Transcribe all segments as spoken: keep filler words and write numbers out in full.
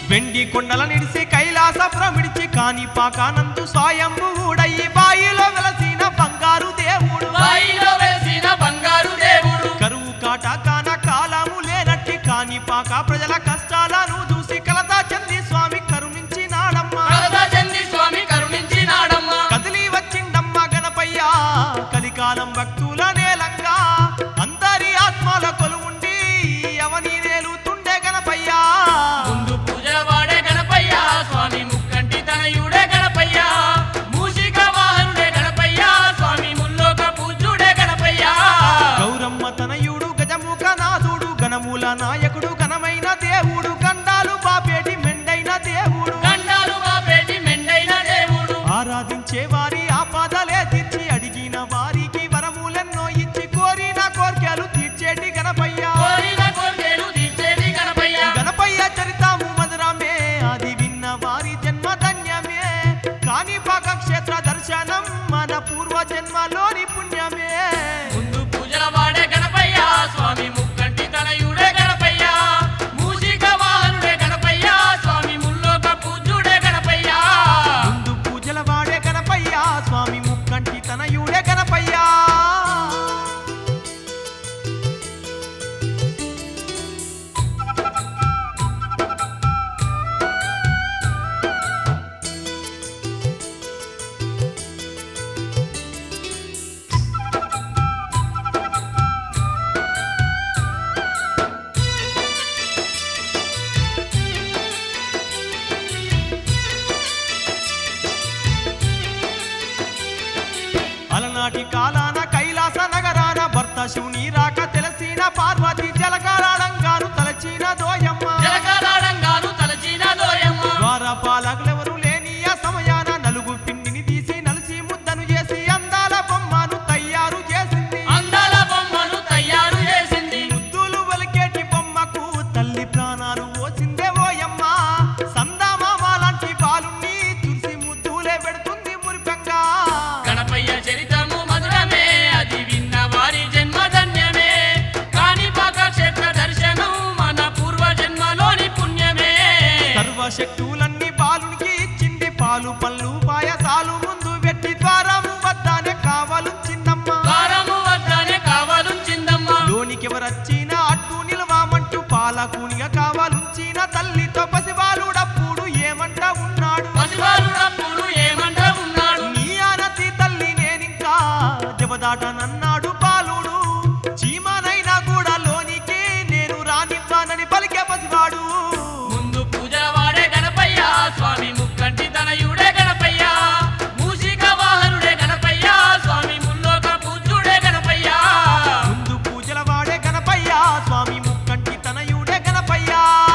వెండి కొండల నిడిసి కైలాసపురం విడిచి కాణిపాకానందు స్వయంభువుడయ్యి బాయిలో వెలసిన బంగారు దేవుడు బాయిలో వెలసిన బంగారు దేవుడు కరువు కాటకాన కాలము లేనట్టి కాణిపాక ప్రజల కష్టాలను చూసి కలతా చంది స్వామి కరుణించినాడమ్మా కలతా చంది స్వామి కరుణించినాడమ్మా కదిలి వచ్చిండమ్మ గణపయ్య కలికాలం భక్తుల నేలంగా అందరి ఆత్మల కొలువుండి అవని నేలుతుండే గణపయ్య ముందు పూజల వాడే గణపయ్య స్వామి ముక్కంటి తనయుడే గణపయ్య మూషిక వాహనుడే గణపయ్య స్వామి ముల్లోక పూజ్యుడే గణపయ్య గౌరమ్మ తనయుడు గజముఖ నాథుడు గణమూల నాయకుడు ఘనమైన దేవుడు గండాలు బాపేటి మెండైన దేవుడు గండాలు బాపేటి మెండైన దేవుడు ఆరాధించే వారి ఆపదలే తీర్చి అడిగిన వారికి వరములెన్నో ఇచ్చి కోరిన కోర్కెలు తీర్చేటి గణపయ్య కోరిన కోర్కెలు తీర్చేటి గణపయ్య గణపయ్య చరితము మధురమే అది విన్న వారి జన్మ ధన్యమే కాణిపాక క్షేత్ర దర్శనం మన పూర్వ జన్మలోని పుణ్యమే ముందు పూజల వాడే గణపయ్య స్వామి ముక్కంటి తనయుడే గణపయ్య మూషిక వాహనుడే గణపయ్య స్వామి ముల్లోక పూజ్యుడే గణపయ్య ముందు పూజల వాడే గణపయ్య స్వామి ముక్కంటి తనయుడే గణపయ్య అలనాటి కాలాన కైలాస నగరాన భర్త శివుని రాక తెలిసిన పార్వతి జలకారాడంగాను తలచిన దోయమ్మ జలకారాడంగాను తలచిన దోయమ్మ ద్వారపాలకులెవరు లేని ఆ సమయాన నలుగు పిండిని తీసి నలిసి ముద్దను చేసి అందాల బొమ్మను తయారు చేసింది అందాల బొమ్మను తయారు చేసింది ముద్దులు వలికేటి బొమ్మకు తల్లి ప్రాణాలు ఓసిందే ఓయమ్మ సందామామ లాంటి బాలుని తులసి ముద్దులే పెడుతుంది మురిపంగా గణపయ్య చరితము మధురమే అది విన్న వారి జన్మ ధన్యమే కాణిపాక క్షేత్ర దర్శనం మన పూర్వ జన్మలోని పుణ్యమే సర్వశక్తులన్నీ బాలునికి ఇచ్చింది పాలు పళ్ళు పాయసాలు ముందు పెట్టి ద్వారము వద్దనే కావాలుంచిందమ్మ ద్వారము వద్దనే కావాలుంచిందమ్మ లోనికెవరొచ్చిన అడ్డు నిలవామంటూ పాలకునిగా కావాలుంచిన తల్లితో పసిబాలుడప్పుడు ఏమంట ఉన్నాడు పసివాలుడప్పుడు ఏమంట ఉన్నాడు నీ ఆనతి తల్లి నేనింకా జబదాటనన్నాడు బాలుడు చీమనైనా కూడా లోనికి నేను రానివ్వనని పలికే పసివాడు ముందు పూజల వాడే గణపయ్య స్వామి ముక్కంటి తనయుడే గణపయ్య మూషిక వాహనుడే గణపయ్య స్వామి ముల్లోక పూజ్యుడే గణపయ్య ముందు పూజల వాడే గణపయ్య స్వామి ముక్కంటి తనయుడే గణపయ్య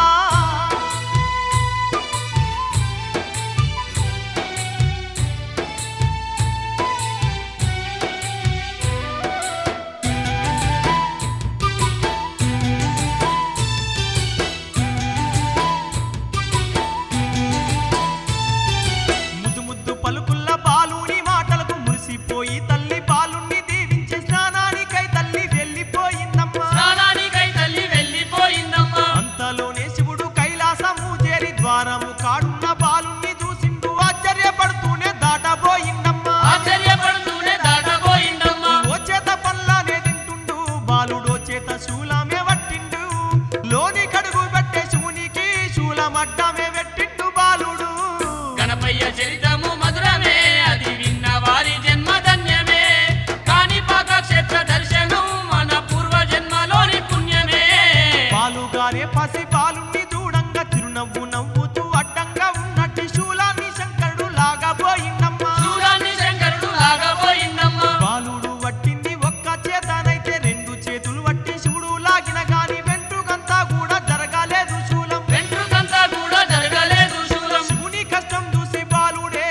ముద్దు ముద్దు పలుకుల్ల బాలుని మాటలకు మురిసిపోయి తల్లి బాలుని దీవించి స్నానానికై తల్లి వెళ్ళిపోయిందమ్మా స్నానానికై తల్లి వెళ్ళిపోయిందమ్మ అంతలోనే శివుడు కైలాసము చేరి ద్వారము కాడున్న బాలుని చూసిండు ఆశ్చర్యపడుతూనే దాటబోయిందమ్మా ఆశ్చర్యపడుతూనే దాటబోయిందమ్మ ఓ చేత పల్లానే తింటుండు బాలుడో చేత శూలమే పట్టిండు లోని కడుగు పెట్టే శివునికి శూలమడ్డమే పెట్టిండు బాలుడు గణపయ్య చరితము మధురమే అది విన్న వారి జన్మ ధన్యమే కాణిపాక క్షేత్ర దర్శనం మన పూర్వ జన్మలోని పుణ్యమే పాలుగారే పసి బాలుని చూడంగా చిరునవ్వు నవ్వుతూ అడ్డంగా ఉన్నట్టి శూలాన్ని శంకరుడు లాగబోయిందమ్మా శూలాన్ని శంకరుడు లాగబోయిందమ్మ బాలుడు వట్టింది ఒక్క చేతనైతే రెండు చేతులు వట్టి శివుడు లాగిన గాని వెంట్రుకంతా కూడా జరగలేదు శూలం వెంట్రుకంతా కూడా జరగలేదు శూలం శివుని కష్టం చూసి బాలుడే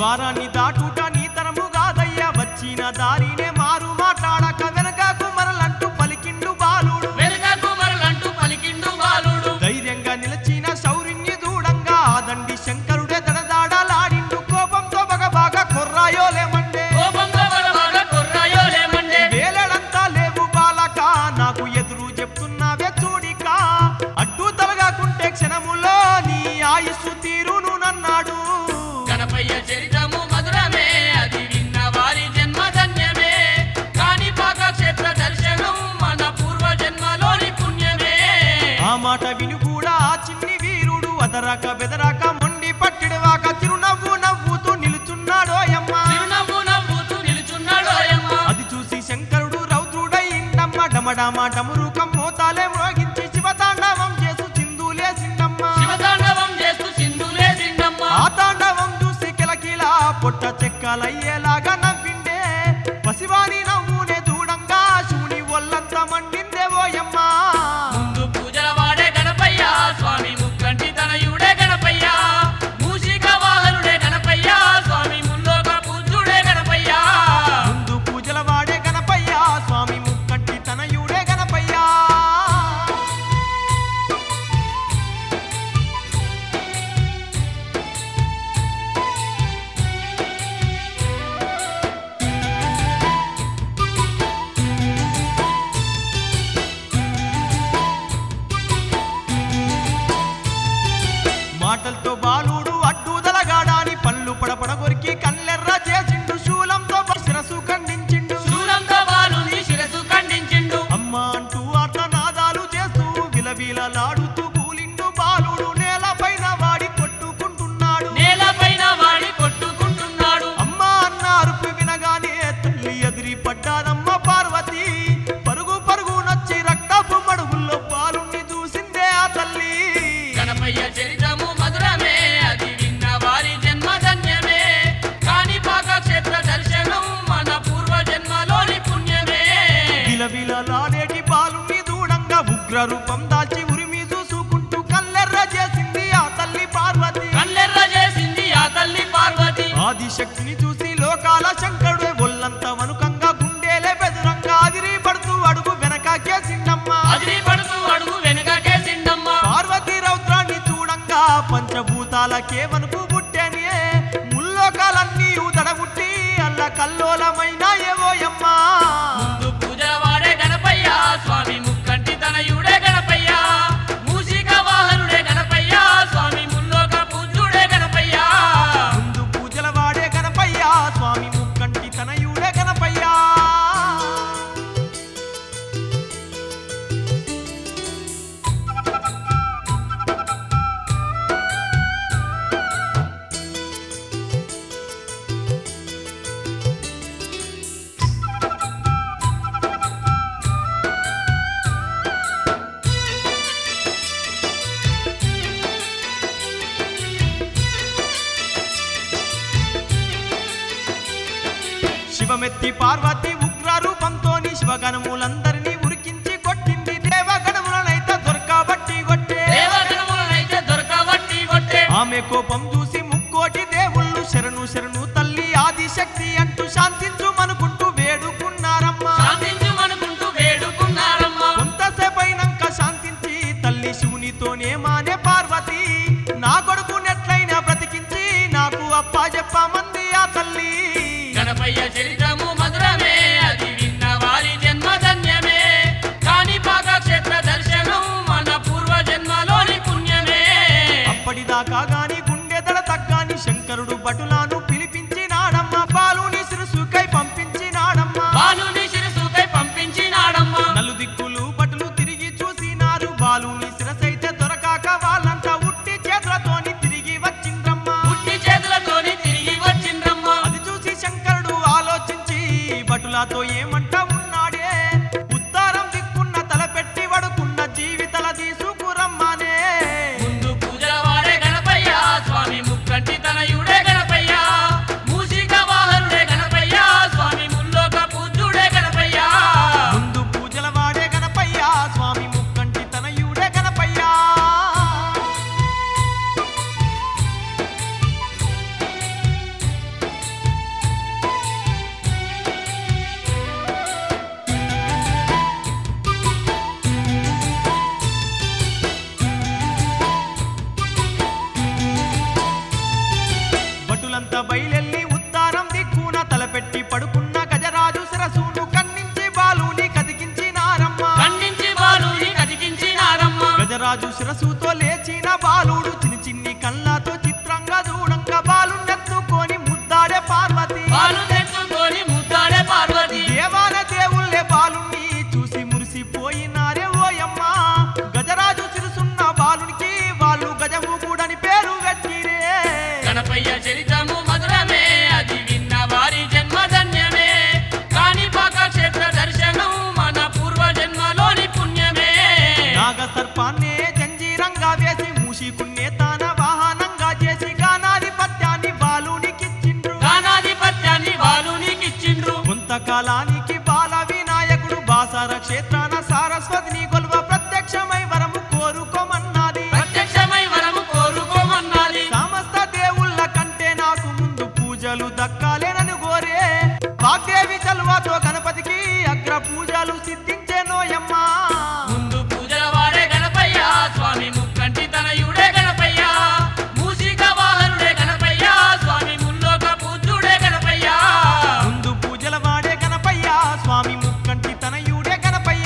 ద్వారాన్ని దాటుట నీ తరము కాదయ్యా వచ్చిన దారినే మారు మాట్లాడక వెనకకు మరలంటూ పలికిండు బాలుడు వెనకకు మరలంటూ పలికిండు బాలుడు ధైర్యంగా నిలచిన శౌర్యుని దూడంగా ఆదండి శంకరుడే దడదాడలాడిండు కోపంతో బగబాగా కొర్రాయోలేమండే కోపంతో బగబాగా కొర్రాయోలేమండే వేలడంతా లేవు బాలక నాకు ఎదురు చెప్తున్నావే చూడిక అడ్డు తలగాకుంటే క్షణములో నీ ఆయుస్సు తీరును నన్నాడు గణపయ్య చరితము మధురమే అది విన్న వారి జన్మ ధన్యమే కాణిపాక క్షేత్ర దర్శనం మన పూర్వ జన్మలోని పుణ్యమే ఆ మాట విని కూడా ఆ చిన్ని వీరుడు అదరాక బెదరాక మొండి పట్టిడవాక చిరునవ్వు నవ్వుతూ నిలుచున్నాడోయమ్మ చిరునవ్వు నవ్వుతూ నిలుచున్నాడోయమ్మ అది చూసి శంకరుడు రౌద్రుడయిండమ్మ డమడమ డమురుకం మోతాలే మ్రోగించి శివతాండవం చేసు చిందులేసిండమ్మ శివతాండవం చేస్తూ సింధులేసిండమ్మ ఆ తాండవం చూసి కిలకిలా పొట్ట చెక్కలయ్యేలాగా నవ్విండే పసివాని నవ్వునే దూడంగా శివుని ఒళ్ళంతా మండిందే ఓయమ్మ ముందు పూజల వాడే గణపయ్య స్వామి ముక్కంటి తనయుడే గణపయ్య మూషిక వాహనుడే గణపయ్య స్వామి ముల్లోక పూజ్యుడే గణపయ్య ముందు పూజల వాడే గణపయ్య స్వామి ముక్కంటి తనయుడే గణపయ్య మాటలతో బాలుడు అడ్డుదలగాడాని పళ్ళు పడపడ కొరికి కళ్ళెర్ర చేసిండు శూలంతో శిరసు ఖండించిండు శూలంతో బాలుని శిరసు ఖండించిండు అమ్మ అంటూ ఆర్తనాదాలు చేస్తూ విలవిలలాడుతూ కూలిండు బాలుడు నేలపైన వాడి కొట్టుకుంటున్నాడు నేలపైన వాడి కొట్టుకుంటున్నాడు అమ్మ అన్న అరుపు వినగానే తల్లి ఎదిరి పడ్డాదమ్మ పార్వతి పరుగు పరుగు నచ్చి రక్తపు మడుగుల్లో బాలుణ్ణి చూసిందే ఆ తల్లి గణపయ్య చరితము మధురమే అది విన్న వారి జన్మ ధన్యమే కాణిపాక క్షేత్ర దర్శనం మన పూర్వ జన్మలోని పుణ్యమే విలవిలలాడేటి బాలుణ్ణి దూడంగా ఉగ్ర రూపం దాల్చి ఉరిమి చూసుకుంటూ కల్లెర్ర చేసింది ఆ తల్లి పార్వతి కళ్ళెర్ర చేసింది ఆ తల్లి పార్వతి ఆదిశక్తిని చూసి లోకాల శంకరుడే ఒళ్ళంత వనుకంగా గుండెలే బెదురంగా అదిరి పడుతూ అడుగు వెనకాకేసిండమ్మ అదిరి పడుతూ అడుగు వెనుకకేసిండమ్మ పార్వతి రౌద్రాన్ని చూడంగా పంచభూతాలకే వనుకు పుట్టేనే ముల్లోకాలన్నీ ఉదడబుట్టి అల్ల కల్లోలమైన ఏవోయమ్మ ముందు పూజల వాడే గణపయ్య స్వామి ముక్కంటి తనయుడే గణపయ్య మూషిక వాహనుడే గణపయ్య స్వామి ముల్లోక పూజ్యుడే గణపయ్య ముందు పూజల వాడే గణపయ్య స్వామి ముక్కంటి తనయుడే గణపయ్య శివమెత్తి పార్వతి ఉగ్ర రూపంతోని శివగణములందరినీ ఉరికించి కొట్టింది దేవగణములనైతే దొరకబట్టి కొట్టే దేవగణములనైతే దొరకబట్టి కొట్టే ఆమె కోపం చూసి ముక్కోటి దేవుళ్ళు శరణు శరణు తల్లి ఆదిశక్తి అంటూ శాంతించుమనుకుంటూ వేడుకున్నారమ్మ శాంతించుమనుకుంటూ వేడుకున్నారమ్మ కొంతసేపైనాక శాంతించి తల్లి శివునితోనే మానే పార్వతి నా కొడుకునెట్లయినా బ్రతికించి నాకు అప్పా చెప్పమంది ఆ తల్లి గణపయ్య చరితము మధురమే అది విన్న వారి జన్మ ధన్యమే కాణిపాక క్షేత్ర దర్శనం మన పూర్వ జన్మలోని పుణ్యమే అప్పటిదాకా గాని గుండెదడ తగ్గాని శంకరుడు భటులాను పిలిపించినాడమ్మ బాలుని శిరసుకై పంపించినాడమ్మ బాలుని శిరసుకై పంపించినాడమ్మ నలు దిక్కులు భటులు తిరిగి చూసినారు బాలుని శిరసైతే దొరకాక వాళ్ళంతా ఉట్టి చేతులతోని తిరిగి వచ్చిండ్రమ్మ పుట్టి చేతులతోని తిరిగి వచ్చిండ్రమ్మ అది చూసి శంకరుడు ఆలోచించి భటులతో ఏమంట ఉన్నాడే ఉత్తరం దిక్కున్న తలపెట్టి వడుకున్న జీవితల తీసుకురమ్మనే ముందు పూజల వాడే గణపయ్య స్వామి ముక్కంటి తనయుడే గణపయ్య గజరాజు శిరసుతో లేచిన బాలుడు చిన్ని చిన్ని కళ్ళతో చిత్రంగా చూడంగా బాలున్నెత్తుకొని ముద్దాడే పార్వతి బాలునెత్తుకొని ముద్దాడే పార్వతి దేవాన దేవుళ్ళే బాలుణ్ణి చూసి మురిసిపోయినారే ఓయమ్మ గజరాజు శిరసున్న బాలునికి వాళ్ళు గజము కూడని పేరు పెట్టిరే గణపయ్య చరితము మధురమే అది విన్న వారి జన్మ ధన్యమే కాణిపాక క్షేత్ర దర్శనం మన పూర్వ జన్మలోని పుణ్యమే నాగ సర్పాన్నే జంజీరంగా వేసి మూషికున్నే తాన వాహనంగా చేసి గానాధిపత్యాన్ని బాలునికిచ్చిండ్రు గానాధిపత్యాన్ని బాలునికిచ్చిండ్రు కొంతకాలానికి బాల వినాయకుడు బాసర క్షేత్రాన సారస్వతిని కొలువ ప్రత్యక్షమై వరము కోరుకోమన్నది ప్రత్యక్షమై వరము కోరుకోమన్నది సమస్త దేవుళ్ళ కంటే నాకు ముందు పూజలు దక్కాలేనని కోరే వాగ్దేవి చలువతో గణపతికి అగ్ర పూజలు సిద్ధించేనోయమ్మా ముందు పూజల వాడే గణపయ్య స్వామి ముక్కంటి తనయుడే గణపయ్య మూషిక వాహనుడే గణపయ్య స్వామి ముల్లోక పూజ్యుడే గణపయ్య ముందు పూజల వాడే గణపయ్య స్వామి ముక్కంటి తనయుడే గణపయ్య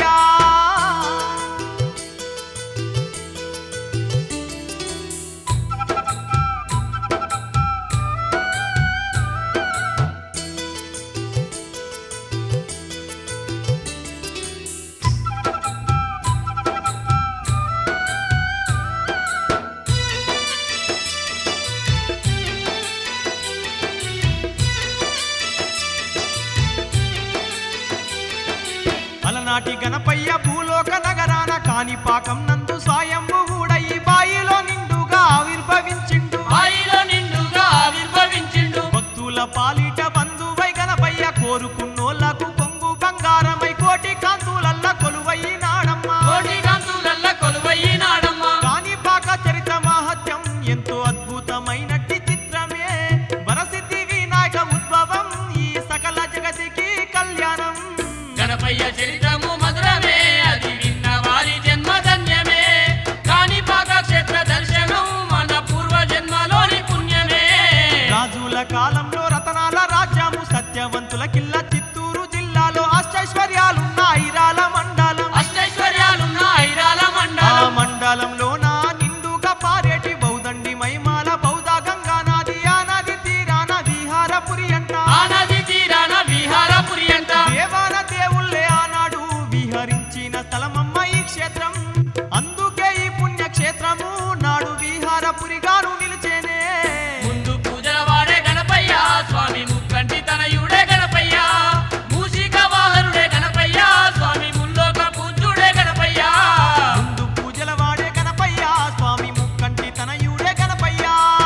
అలనాటి గణపయ్య భూలోక నగరాన కాణిపాకం నందు సాయంబు గూడయి బాయిలో నిండుగా ఆవిర్భవించిండు బాయిలో నిండుగా ఆవిర్భవించిండు భక్తుల పాలిట బంధువై గణపయ్య కోరుకున్నోళ్లకు కొంగు బంగారమై కోటి కాంతులల్ల కొలువైనాడమ్మా కోటి కాంతులల్ల కొలువైనాడమ్మ కాణిపాక చరిత మహత్యం ఎంతో అద్భుతమైనట్టి చిత్రమే వరసిద్ధి వినాయక ఉద్భవం ఈ సకల జగతికి కళ్యాణం గణపయ్య చరితము మధురమే అది విన్న వారి జన్మ ధన్యమే కాణిపాక క్షేత్ర దర్శనం మన పూర్వ జన్మలోని పుణ్యమే రాజుల కాలంలో రతనాల రాజ్యము సత్యవంతుల కిల్ల చిత్తూరు జిల్లాలో అష్టైశ్వర్యాలున్న ఐరాల మండలం అష్టైశ్వర్యాలున్న ఐరాల ఆ మండలం మండలంలో నా నిండుగా పారేటి బౌదండి మైమాల బౌద్ధ గంగా నది ఆ నది తీరాన విహారపురి అంట ఆ నది తీరాన విహారపురి అంట దేవాన దేవుళ్ళే ఆనాడు విహరించిన స్థలమమ్మ ఈ క్షేత్రం అందుకే ఈ పుణ్యక్షేత్రము నాడు విహారపురిగాను నిలిచేనే ముందు పూజల వాడే గణపయ్య స్వామి ముక్కంటి తనయుడే గణపయ్య మూషిక వాహనుడే గణపయ్య స్వామి ముల్లోక పూజ్యుడే గణపయ్య ముందు పూజల వాడే గణపయ్య స్వామి ముక్కంటి తనయుడే గణపయ్య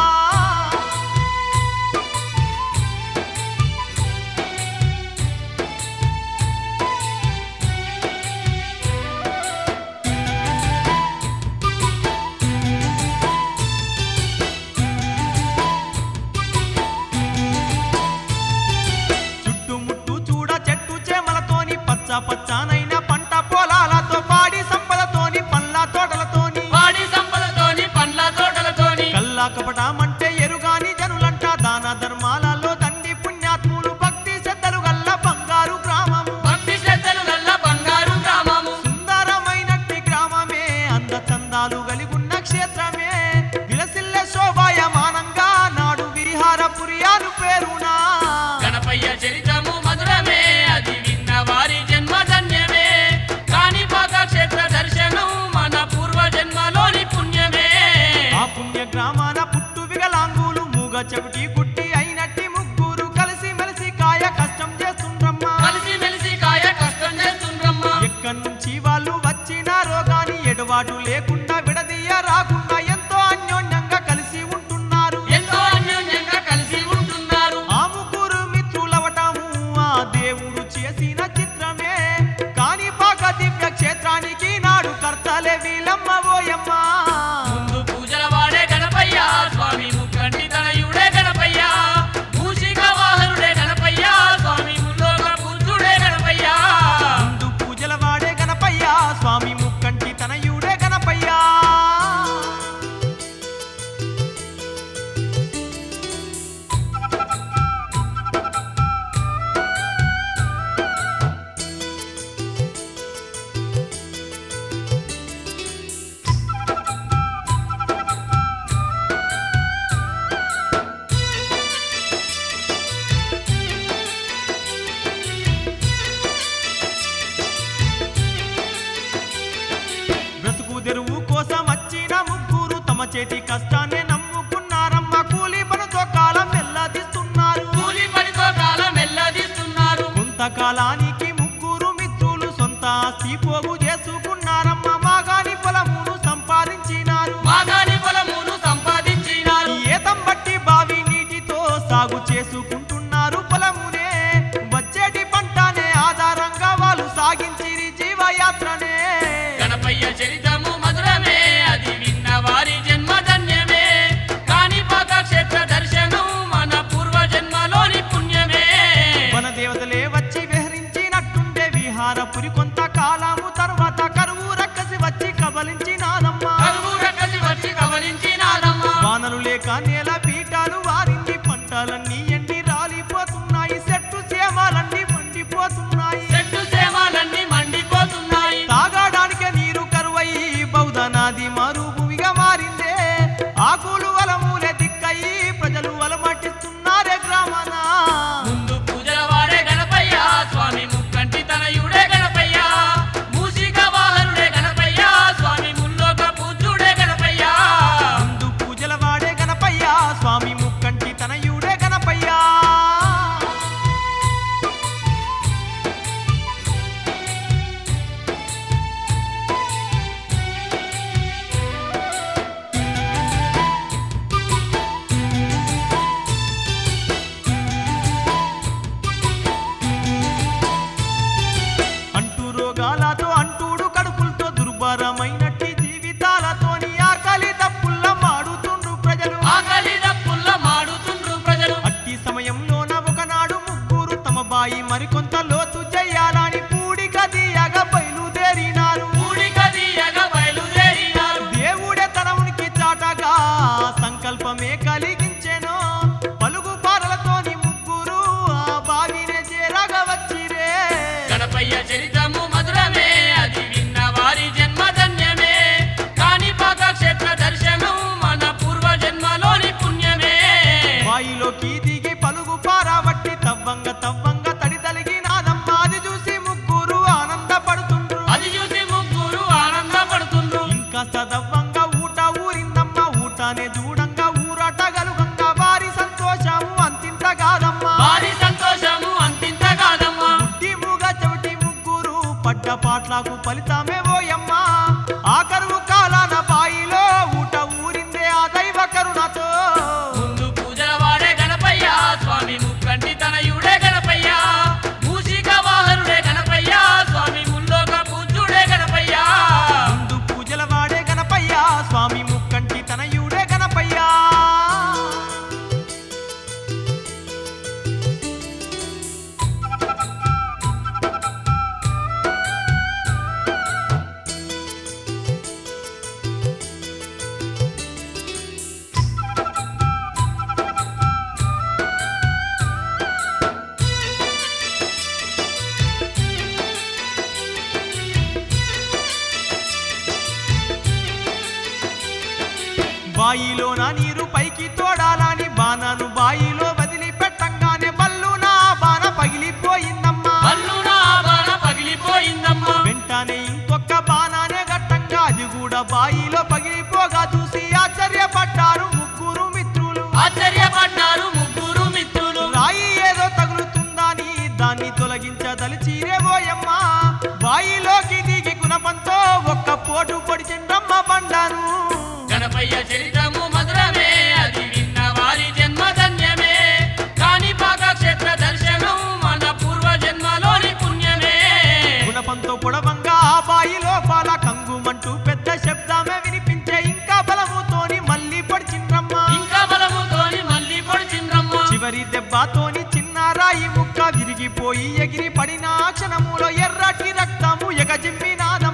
చుట్టుముట్టు చూడ చెట్టు చేమలతోని పచ్చ పచ్చనైన పంట పొలాలతో పాడి సంపదతోని పండ్ల తోటలతోని వాడి సంపదతోని పండ్ల తోటలతోని కల్లా కపటమంటే ఎరుగాని జనులంట దాన ధర్మాలలో తండ్రి పుణ్యాత్ములు భక్తి శ్రద్ధలు గల్ల బంగారు గ్రామము భక్తి శ్రద్ధలు గల్ల బంగారు గ్రామము సుందరమైనట్టి గ్రామమే అంద చందాలు కలిగున్న క్షేత్రమే విలసిల్లె శోభాయమానంగా నాడు విహారపురి అను పేరునా గణపయ్య చరితము మధురమే అది విన్న వారి జన్మ ధన్యమే కాణిపాక క్షేత్ర దర్శనం మన పూర్వ జన్మలోని పుణ్యమే ఆ పుణ్య గ్రామాన పుట్టు విగలాంగులు మూగ చెవిటి గుట్టి అయినట్టి ముగ్గురు కలిసి మెలిసి కాయ కష్టం చేస్తుండ్రమ్మా కలిసి మెలిసి కాయ కష్టం చేస్తుండ్రమ్మ ఎక్కడి నుంచి వాళ్ళు వచ్చినారో గాని ఎడబాటు లేకుండా విడదీయ రాకుండా ఎంతో అన్యోన్యంగా కలిసి ఉంటున్నారు ఎంతో అన్యోన్యంగా కలిసి ఉంటున్నారు ఆ ముగ్గురు మిత్రులవటము ఆ దేవుడు చేసిన చిత్రమే కాణిపాక దివ్య క్షేత్రానికి నాడు కర్తలే వీలమ్మ ఓయమ్మ ముందు పూజల వాడే గణపయ్య స్వామి ముక్కంటి తనయుడే గణపయ్య మూషిక వాహనుడే గణపయ్య స్వామి ముల్లోక పూజ్యుడే గణపయ్య ముందు పూజల వాడే గణపయ్య స్వామి ముక్కంటి తనయుడే గణపయ్య చేతి కష్టాన్ని నమ్ముకున్నారమ్మ కూలి పనితో కాలం వెల్లదిస్తున్నారు కూలి పనితో కాలం వెల్లదీస్తున్నారు కొంతకాలానికి ముగ్గురు మిత్రులు సొంత ఆస్తి పోగు చేసుకున్నారమ్మ మాగాని పొలమును సంపాదించినారు మాగాని పొలమును సంపాదించినారు ఏతం బట్టి బావి నీటితో సాగు చేసుకుంటున్నారు పొలమునే వచ్చేటి పంటనే ఆధారంగా వాళ్ళు సాగించిరి జీవయాత్రనే గణపయ్య చరితము మధురమే అది విన్న వారి జన్మ ధన్యమే కాణిపాక క్షేత్ర దర్శనం మన పూర్వ జన్మలోని పుణ్యమే వన దేవతలే వచ్చి విహరించినట్టుండే విహారపురి కొంతకాలము తర్వాత కరువు రక్కసి వచ్చి కబలించినాదమ్మా కరువు రక్కసి వచ్చి కబలించినాదమ్మా వానలు లేక నేల పీఠాలు వారింది పంటలన్నీ ఎండి రాలిపోతున్నాయి చెట్టు చేమాలన్నీ మండిపోతున్నాయి చెట్టు సేమాలన్నీ మండిపోతున్నాయి తాగడానికే నీరు కరువై బౌద్ధ నది మరుభూమిగా మారిందే ఆకులు వలమూలే దిక్కయి ప్రజలు వలమటిస్తున్నారే గ్రామాన ముందు పూజల వాడే గణపయ్య స్వామి ముక్కంటి తనయుడే గణపయ్య మూసిక వాహనుడే గణపయ్య స్వామి ముల్లోక పూజ్యుడే గణపయ్య ముందు పూజల వాడే గణపయ్య స్వామి ముక్కంటి తనయుడే గణపయ్య అంటూ రోగాలతో అంటూడు కడుపులతో దుర్భరమైనట్టి జీవితాలతోని ఆకలి తప్పుల్ల మాడుతుండ్రు ప్రజలు ఆకలి దప్పుల్ల మాడుతుండ్రు ప్రజలు అట్టి సమయంలోన ఒకనాడు ముగ్గురు తమ బాయి మరికొంత లోతు చెయ్యాలని పూడి గదియగ బయలుదేరినారు పూడిక తీయగ బయలుదేరినారు దేవుడే తన ఉనికి చాటగా సంకల్పమే కలిగించెను పలుగు పారలతోని ముగ్గురు ఆ బావినే చేరగా వచ్చిరే గణపయ్య చరితము మధురమే అది విన్న వారి జన్మ ధన్యమే కాణిపాక క్షేత్ర దర్శనం మన పూర్వ జన్మలోని పుణ్యమే బాయిలోకి దిగి పలుగు పారబట్టి తవ్వంగ తవ్వంగ తడి తలిగినాదమ్మ అది చూసి ముగ్గురు ఆనందపడుతుండ్రు అది చూసి ముగ్గురు ఆనందపడుతుండ్రు ఇంకా సదవ్వంగా ఊట ఊరిందమ్మ ఊటనే చూడంగా ఊరటగలుగంగా వారి సంతోషము అంతింత కాదమ్మా వారి సంతోషము అంతింత కాదమ్మా గుడ్డి మూగ చెవిటి ముగ్గురు పడ్డ పాట్లకు ఫలితమే ఓయమ్మా ఆ కరువు కాలాన బాయిలో ఊట ఊరిందే ఆ దైవ కరుణతో ముందు పూజల వాడే గణపయ్య స్వామి ముక్కంటి తనయుడే గణపయ్య మూసిక వాహనుడే గణపయ్య స్వామి ముల్లోక పూజ్యుడే గణపయ్య ముందు పూజల వాడే గణపయ్య స్వామి ముక్కంటి తనయుడే గణపయ్య బాయిలోన నీరు పైకి తోడాలని బాణను బాయిలో వదిలిపెట్టంగానే బల్లున ఆ బాణ పగిలిపోయిందమ్మా పళ్ళు నా బాణ పగిలిపోయిందమ్మా వెంటనే ఇంకొక బాణానే గట్టంగా అది కూడా బాయిలో పగిలిపోగా చూసి ఆశ్చర్యపడ్డారు ముగ్గురు మిత్రులు ఆశ్చర్యపడ్డారు ముగ్గురు మిత్రులు రాయి ఏదో తగులుతుందని దాన్ని తొలగించదలిచిరేవోయమ్మా బాయిలోకి దిగి గుణపంతో ఒక్క పోటు పొడిచిండ్రమ్మ బండారు గణపయ్య చరితము మధురమే అది విన్న వారి జన్మ ధన్యమే కాణిపాక క్షేత్ర దర్శనం మన పూర్వ జన్మలోని పుణ్యమే గుణపంతో పొడవంగా ఆ బాయి లోపల కంగుమంటూ పెద్ద శబ్దమే వినిపించే ఇంకా బలముతోని మళ్ళీ పడిచిండ్రమ్మ ఇంకా బలముతోని మళ్ళీ పొడిచిండ్రమ్మ చివరి దెబ్బతోని చిన్న రాయి ముక్క విరిగిపోయి ఎగిరి పడిన క్షణములో ఎర్రటి రక్తము ఎగజిమ్మినాద